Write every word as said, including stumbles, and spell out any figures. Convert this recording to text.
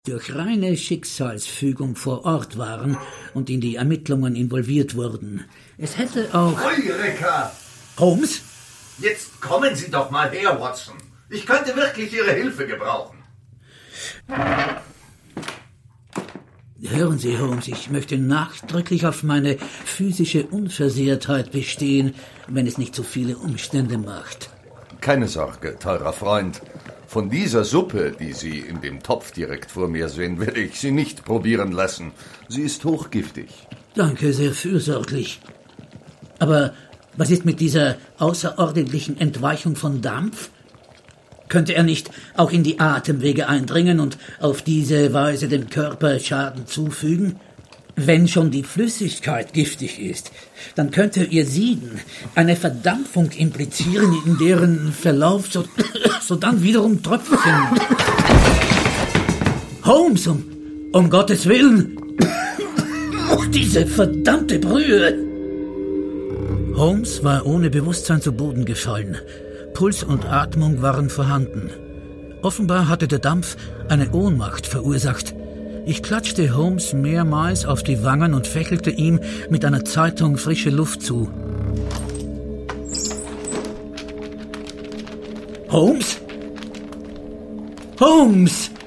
durch reine Schicksalsfügung vor Ort waren und in die Ermittlungen involviert wurden. Es hätte auch... Eureka! Holmes? Jetzt kommen Sie doch mal her, Watson. Ich könnte wirklich Ihre Hilfe gebrauchen. Hören Sie, Holmes, ich möchte nachdrücklich auf meine physische Unversehrtheit bestehen, wenn es nicht so viele Umstände macht. Keine Sorge, teurer Freund. Von dieser Suppe, die Sie in dem Topf direkt vor mir sehen, werde ich Sie nicht probieren lassen. Sie ist hochgiftig. Danke, sehr fürsorglich. Aber was ist mit dieser außerordentlichen Entweichung von Dampf? Könnte er nicht auch in die Atemwege eindringen und auf diese Weise dem Körper Schaden zufügen? Wenn schon die Flüssigkeit giftig ist, dann könnte ihr Sieden eine Verdampfung implizieren, in deren Verlauf so, so dann wiederum Tröpfchen... Holmes, um, um Gottes Willen! Oh, diese verdammte Brühe! Holmes war ohne Bewusstsein zu Boden gefallen. Puls und Atmung waren vorhanden. Offenbar hatte der Dampf eine Ohnmacht verursacht. Ich klatschte Holmes mehrmals auf die Wangen und fächelte ihm mit einer Zeitung frische Luft zu. Holmes? Holmes!